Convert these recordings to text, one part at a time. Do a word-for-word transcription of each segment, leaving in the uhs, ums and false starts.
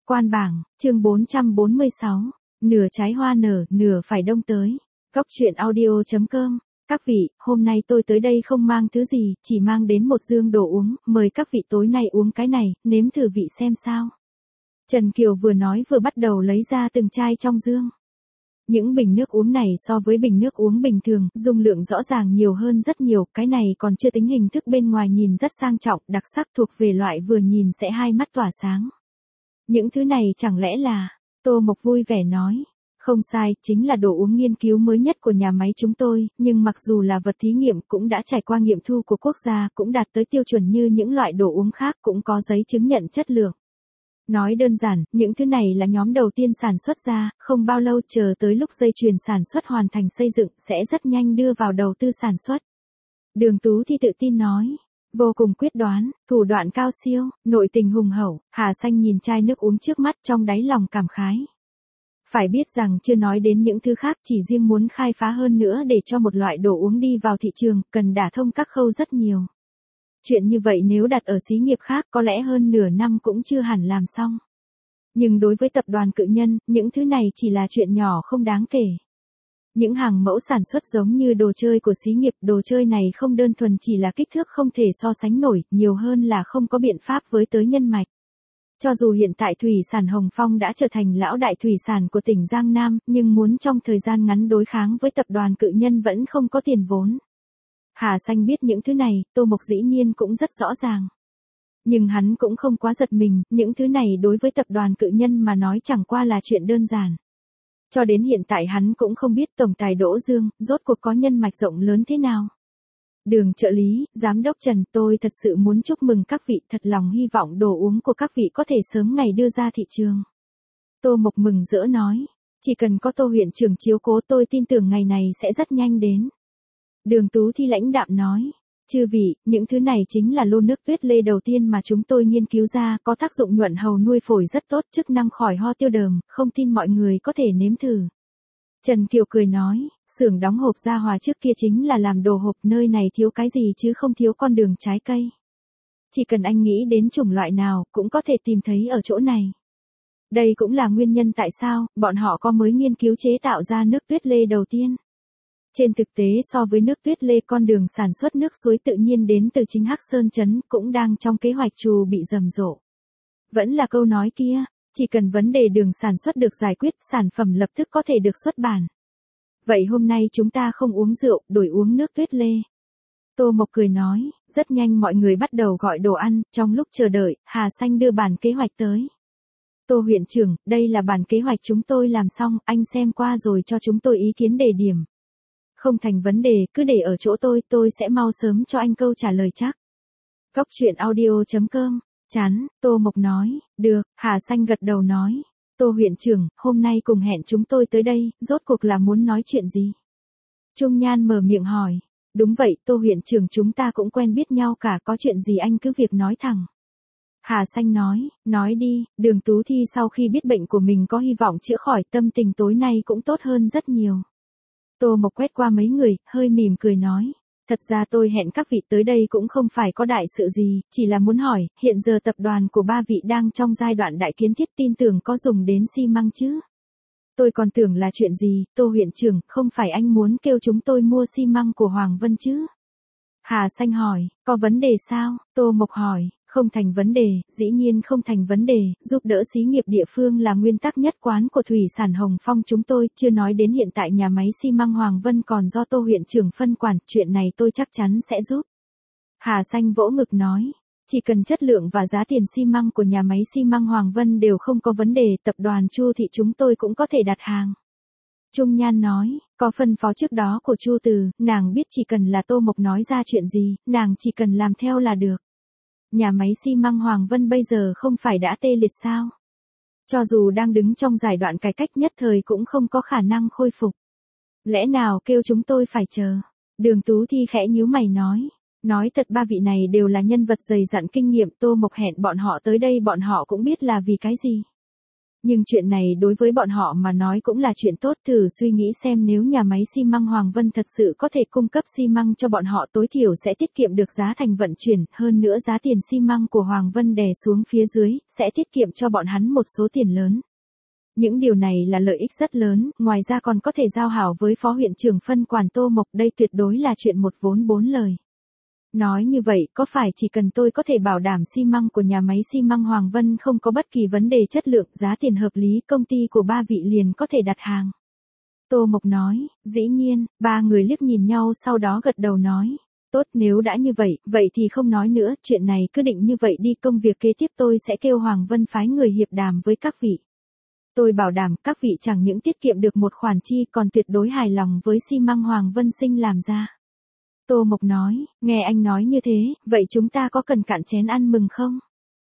Quan bảng, chương bốn trăm bốn mươi sáu, nửa trái hoa nở, nửa phải đông tới. Góc truyện audio chấm com. Các vị, hôm nay tôi tới đây không mang thứ gì, chỉ mang đến một dương đồ uống, mời các vị tối nay uống cái này, nếm thử vị xem sao. Trần Kiều vừa nói vừa bắt đầu lấy ra từng chai trong dương. Những bình nước uống này so với bình nước uống bình thường, dung lượng rõ ràng nhiều hơn rất nhiều, cái này còn chưa tính hình thức bên ngoài nhìn rất sang trọng, đặc sắc thuộc về loại vừa nhìn sẽ hai mắt tỏa sáng. Những thứ này chẳng lẽ là, Tô Mộc vui vẻ nói. Không sai, chính là đồ uống nghiên cứu mới nhất của nhà máy chúng tôi, nhưng mặc dù là vật thí nghiệm cũng đã trải qua nghiệm thu của quốc gia, cũng đạt tới tiêu chuẩn như những loại đồ uống khác, cũng có giấy chứng nhận chất lượng. Nói đơn giản, những thứ này là nhóm đầu tiên sản xuất ra, không bao lâu chờ tới lúc dây chuyền sản xuất hoàn thành xây dựng, sẽ rất nhanh đưa vào đầu tư sản xuất. Đường Tú Thi tự tin nói. Vô cùng quyết đoán, thủ đoạn cao siêu, nội tình hùng hậu. Hà Xanh nhìn chai nước uống trước mắt trong đáy lòng cảm khái. Phải biết rằng chưa nói đến những thứ khác, chỉ riêng muốn khai phá hơn nữa để cho một loại đồ uống đi vào thị trường, cần đả thông các khâu rất nhiều. Chuyện như vậy nếu đặt ở xí nghiệp khác có lẽ hơn nửa năm cũng chưa hẳn làm xong. Nhưng đối với tập đoàn Cự Nhân, những thứ này chỉ là chuyện nhỏ không đáng kể. Những hàng mẫu sản xuất giống như đồ chơi của xí nghiệp, đồ chơi này không đơn thuần chỉ là kích thước không thể so sánh nổi, nhiều hơn là không có biện pháp với tới nhân mạch. Cho dù hiện tại thủy sản Hồng Phong đã trở thành lão đại thủy sản của tỉnh Giang Nam, nhưng muốn trong thời gian ngắn đối kháng với tập đoàn Cự Nhân vẫn không có tiền vốn. Hà Xanh biết những thứ này, Tô Mộc dĩ nhiên cũng rất rõ ràng. Nhưng hắn cũng không quá giật mình, những thứ này đối với tập đoàn Cự Nhân mà nói chẳng qua là chuyện đơn giản. Cho đến hiện tại hắn cũng không biết tổng tài Đỗ Dương, rốt cuộc có nhân mạch rộng lớn thế nào. Đường trợ lý, giám đốc Trần, tôi thật sự muốn chúc mừng các vị, thật lòng hy vọng đồ uống của các vị có thể sớm ngày đưa ra thị trường. Tô Mộc mừng rỡ nói, chỉ cần có Tô huyện trưởng chiếu cố tôi tin tưởng ngày này sẽ rất nhanh đến. Đường Tú Thi lãnh đạm nói, chư vị, những thứ này chính là lô nước tuyết lê đầu tiên mà chúng tôi nghiên cứu ra, có tác dụng nhuận hầu nuôi phổi rất tốt, chức năng khỏi ho tiêu đờm, không tin mọi người có thể nếm thử. Trần Kiều cười nói, xưởng đóng hộp Gia Hòa trước kia chính là làm đồ hộp, nơi này thiếu cái gì chứ không thiếu con đường trái cây. Chỉ cần anh nghĩ đến chủng loại nào, cũng có thể tìm thấy ở chỗ này. Đây cũng là nguyên nhân tại sao, bọn họ có mới nghiên cứu chế tạo ra nước tuyết lê đầu tiên. Trên thực tế so với nước tuyết lê, con đường sản xuất nước suối tự nhiên đến từ chính Hắc Sơn Trấn cũng đang trong kế hoạch trù bị rầm rộ. Vẫn là câu nói kia, chỉ cần vấn đề đường sản xuất được giải quyết, sản phẩm lập tức có thể được xuất bản. Vậy hôm nay chúng ta không uống rượu, đổi uống nước tuyết lê. Tô Mộc cười nói, rất nhanh mọi người bắt đầu gọi đồ ăn, trong lúc chờ đợi, Hà Xanh đưa bản kế hoạch tới. Tô huyện trưởng, đây là bản kế hoạch chúng tôi làm xong, anh xem qua rồi cho chúng tôi ý kiến đề điểm. Không thành vấn đề, cứ để ở chỗ tôi, tôi sẽ mau sớm cho anh câu trả lời chắc. Góc truyện audio chấm com. Chán, Tô Mộc nói, được, Hà Xanh gật đầu nói, Tô huyện trưởng, hôm nay cùng hẹn chúng tôi tới đây, rốt cuộc là muốn nói chuyện gì? Trung Nhan mở miệng hỏi, đúng vậy, Tô huyện trưởng, chúng ta cũng quen biết nhau cả, có chuyện gì anh cứ việc nói thẳng. Hà Xanh nói, nói đi. Đường Tú Thi sau khi biết bệnh của mình có hy vọng chữa khỏi, tâm tình tối nay cũng tốt hơn rất nhiều. Tô Mộc quét qua mấy người, hơi mỉm cười nói. Thật ra tôi hẹn các vị tới đây cũng không phải có đại sự gì, chỉ là muốn hỏi, hiện giờ tập đoàn của ba vị đang trong giai đoạn đại kiến thiết, tin tưởng có dùng đến xi măng chứ? Tôi còn tưởng là chuyện gì, Tô huyện trưởng, không phải anh muốn kêu chúng tôi mua xi măng của Hoàng Vân chứ? Hà Xanh hỏi, có vấn đề sao? Tô Mộc hỏi, không thành vấn đề, dĩ nhiên không thành vấn đề, giúp đỡ xí nghiệp địa phương là nguyên tắc nhất quán của thủy sản Hồng Phong chúng tôi, chưa nói đến hiện tại nhà máy xi măng Hoàng Vân còn do Tô huyện trưởng phân quản, chuyện này tôi chắc chắn sẽ giúp. Hà Xanh vỗ ngực nói, chỉ cần chất lượng và giá tiền xi măng của nhà máy xi măng Hoàng Vân đều không có vấn đề, tập đoàn Chu Thị chúng tôi cũng có thể đặt hàng. Trung Nhan nói, có phân phó trước đó của Chu Từ, nàng biết chỉ cần là Tô Mộc nói ra chuyện gì, nàng chỉ cần làm theo là được. Nhà máy xi măng Hoàng Vân bây giờ không phải đã tê liệt sao? Cho dù đang đứng trong giai đoạn cải cách nhất thời cũng không có khả năng khôi phục. Lẽ nào kêu chúng tôi phải chờ? Đường Tú Thi khẽ nhíu mày nói. Nói thật, ba vị này đều là nhân vật dày dặn kinh nghiệm, Tô Mộc hẹn bọn họ tới đây bọn họ cũng biết là vì cái gì. Nhưng chuyện này đối với bọn họ mà nói cũng là chuyện tốt, thử suy nghĩ xem nếu nhà máy xi măng Hoàng Vân thật sự có thể cung cấp xi măng cho bọn họ tối thiểu sẽ tiết kiệm được giá thành vận chuyển, hơn nữa giá tiền xi măng của Hoàng Vân đè xuống phía dưới, sẽ tiết kiệm cho bọn hắn một số tiền lớn. Những điều này là lợi ích rất lớn, ngoài ra còn có thể giao hảo với phó huyện trưởng phân quản Tô Mộc, đây tuyệt đối là chuyện một vốn bốn lời. Nói như vậy, có phải chỉ cần tôi có thể bảo đảm xi măng của nhà máy xi măng Hoàng Vân không có bất kỳ vấn đề chất lượng, giá tiền hợp lý, công ty của ba vị liền có thể đặt hàng? Tô Mộc nói, dĩ nhiên, ba người liếc nhìn nhau sau đó gật đầu nói. Tốt, nếu đã như vậy, vậy thì không nói nữa, chuyện này cứ định như vậy đi, công việc kế tiếp tôi sẽ kêu Hoàng Vân phái người hiệp đàm với các vị. Tôi bảo đảm các vị chẳng những tiết kiệm được một khoản chi còn tuyệt đối hài lòng với xi măng Hoàng Vân Sinh làm ra. Tô Mộc nói, nghe anh nói như thế, vậy chúng ta có cần cạn chén ăn mừng không?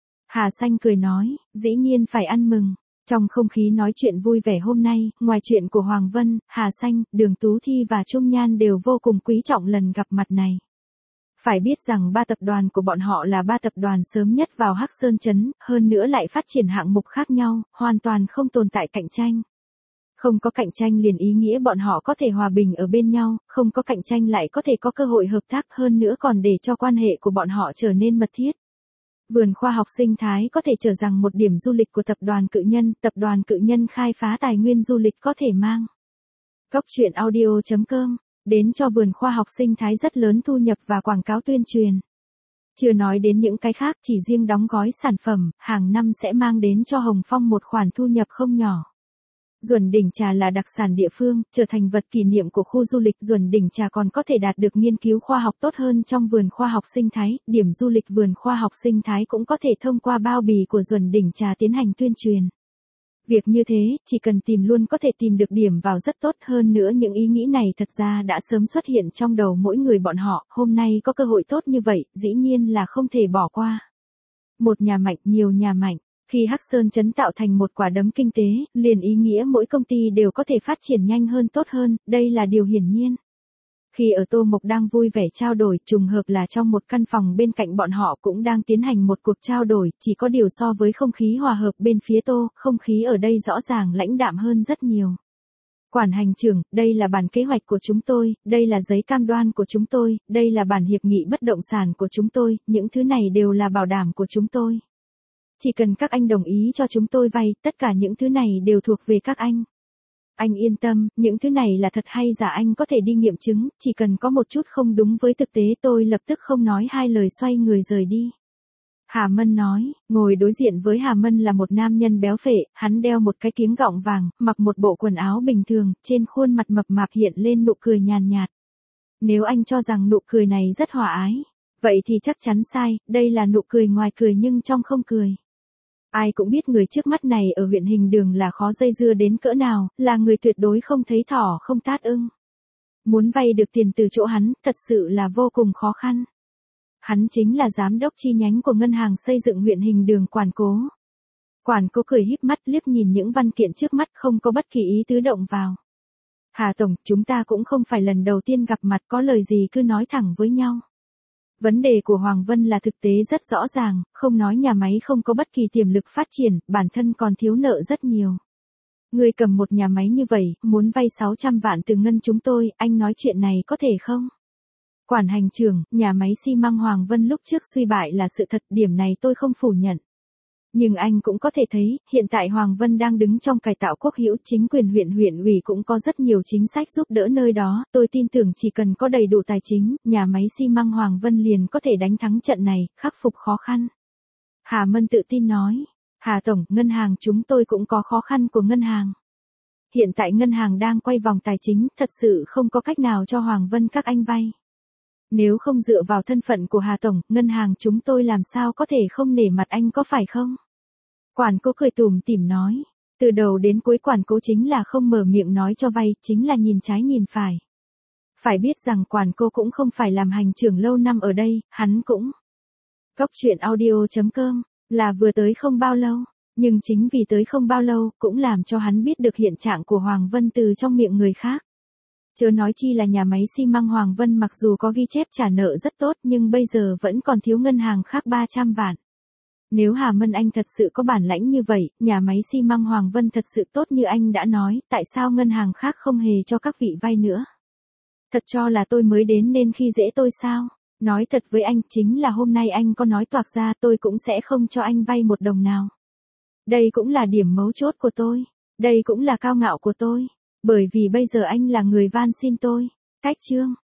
Hà Xanh cười nói, dĩ nhiên phải ăn mừng. Trong không khí nói chuyện vui vẻ hôm nay, ngoài chuyện của Hoàng Vân, Hà Xanh, Đường Tú Thi và Trung Nhan đều vô cùng quý trọng lần gặp mặt này. Phải biết rằng ba tập đoàn của bọn họ là ba tập đoàn sớm nhất vào Hắc Sơn Trấn, hơn nữa lại phát triển hạng mục khác nhau, hoàn toàn không tồn tại cạnh tranh. Không có cạnh tranh liền ý nghĩa bọn họ có thể hòa bình ở bên nhau, không có cạnh tranh lại có thể có cơ hội hợp tác, hơn nữa còn để cho quan hệ của bọn họ trở nên mật thiết. Vườn khoa học sinh thái có thể trở thành một điểm du lịch của tập đoàn Cự Nhân, tập đoàn Cự Nhân khai phá tài nguyên du lịch có thể mang Góc truyện audio chấm com đến cho vườn khoa học sinh thái rất lớn thu nhập và quảng cáo tuyên truyền. Chưa nói đến những cái khác, chỉ riêng đóng gói sản phẩm, hàng năm sẽ mang đến cho Hồng Phong một khoản thu nhập không nhỏ. Duẩn Đỉnh Trà là đặc sản địa phương, trở thành vật kỷ niệm của khu du lịch. Duẩn Đỉnh Trà còn có thể đạt được nghiên cứu khoa học tốt hơn trong vườn khoa học sinh thái, điểm du lịch vườn khoa học sinh thái cũng có thể thông qua bao bì của Duẩn Đỉnh Trà tiến hành tuyên truyền. Việc như thế, chỉ cần tìm luôn có thể tìm được điểm vào rất tốt, hơn nữa những ý nghĩ này thật ra đã sớm xuất hiện trong đầu mỗi người bọn họ, hôm nay có cơ hội tốt như vậy, dĩ nhiên là không thể bỏ qua. Một nhà mạnh, nhiều nhà mạnh. Khi Hắc Sơn Trấn tạo thành một quả đấm kinh tế, liền ý nghĩa mỗi công ty đều có thể phát triển nhanh hơn tốt hơn, đây là điều hiển nhiên. Khi ở Tô Mộc đang vui vẻ trao đổi, trùng hợp là trong một căn phòng bên cạnh bọn họ cũng đang tiến hành một cuộc trao đổi, chỉ có điều so với không khí hòa hợp bên phía Tô, không khí ở đây rõ ràng lãnh đạm hơn rất nhiều. Quản hành trưởng, đây là bản kế hoạch của chúng tôi, đây là giấy cam đoan của chúng tôi, đây là bản hiệp nghị bất động sản của chúng tôi, những thứ này đều là bảo đảm của chúng tôi. Chỉ cần các anh đồng ý cho chúng tôi vay, tất cả những thứ này đều thuộc về các anh. Anh yên tâm, những thứ này là thật hay giả anh có thể đi nghiệm chứng, chỉ cần có một chút không đúng với thực tế tôi lập tức không nói hai lời xoay người rời đi. Hà Mân nói, ngồi đối diện với Hà Mân là một nam nhân béo phệ, hắn đeo một cái kiếng gọng vàng, mặc một bộ quần áo bình thường, trên khuôn mặt mập mạp hiện lên nụ cười nhàn nhạt. Nếu anh cho rằng nụ cười này rất hòa ái, vậy thì chắc chắn sai, đây là nụ cười ngoài cười nhưng trong không cười. Ai cũng biết người trước mắt này ở huyện Hình Đường là khó dây dưa đến cỡ nào, là người tuyệt đối không thấy thỏ không tát ưng. Muốn vay được tiền từ chỗ hắn, thật sự là vô cùng khó khăn. Hắn chính là giám đốc chi nhánh của ngân hàng xây dựng huyện Hình Đường Quản Cố. Quản Cố cười híp mắt liếc nhìn những văn kiện trước mắt không có bất kỳ ý tứ động vào. Hà Tổng, chúng ta cũng không phải lần đầu tiên gặp mặt, có lời gì cứ nói thẳng với nhau. Vấn đề của Hoàng Vân là thực tế rất rõ ràng, không nói nhà máy không có bất kỳ tiềm lực phát triển, bản thân còn thiếu nợ rất nhiều. Người cầm một nhà máy như vậy, muốn vay sáu trăm vạn từ ngân chúng tôi, anh nói chuyện này có thể không? Quản hành trưởng, nhà máy xi măng Hoàng Vân lúc trước suy bại là sự thật, điểm này tôi không phủ nhận. Nhưng anh cũng có thể thấy, hiện tại Hoàng Vân đang đứng trong cải tạo quốc hữu, chính quyền huyện huyện ủy cũng có rất nhiều chính sách giúp đỡ nơi đó, tôi tin tưởng chỉ cần có đầy đủ tài chính, nhà máy xi măng Hoàng Vân liền có thể đánh thắng trận này, khắc phục khó khăn. Hà Mân tự tin nói, Hà Tổng, ngân hàng chúng tôi cũng có khó khăn của ngân hàng. Hiện tại ngân hàng đang quay vòng tài chính, thật sự không có cách nào cho Hoàng Vân các anh vay. Nếu không dựa vào thân phận của Hà Tổng, ngân hàng chúng tôi làm sao có thể không nể mặt anh có phải không? Quản Cố cười tủm tỉm nói, từ đầu đến cuối Quản Cố chính là không mở miệng nói cho vay, chính là nhìn trái nhìn phải. Phải biết rằng Quản Cố cũng không phải làm hành trưởng lâu năm ở đây, hắn cũng. Góc truyện audio chấm com là vừa tới không bao lâu, nhưng chính vì tới không bao lâu cũng làm cho hắn biết được hiện trạng của Hoàng Vân từ trong miệng người khác. Chớ nói chi là nhà máy xi măng Hoàng Vân mặc dù có ghi chép trả nợ rất tốt nhưng bây giờ vẫn còn thiếu ngân hàng khác ba trăm vạn. Nếu Hà Mân Anh thật sự có bản lãnh như vậy, nhà máy xi măng Hoàng Vân thật sự tốt như anh đã nói, tại sao ngân hàng khác không hề cho các vị vay nữa? Thật cho là tôi mới đến nên khi dễ tôi sao? Nói thật với anh, chính là hôm nay anh có nói toạc ra tôi cũng sẽ không cho anh vay một đồng nào. Đây cũng là điểm mấu chốt của tôi. Đây cũng là cao ngạo của tôi. Bởi vì bây giờ anh là người van xin tôi. Cách chương.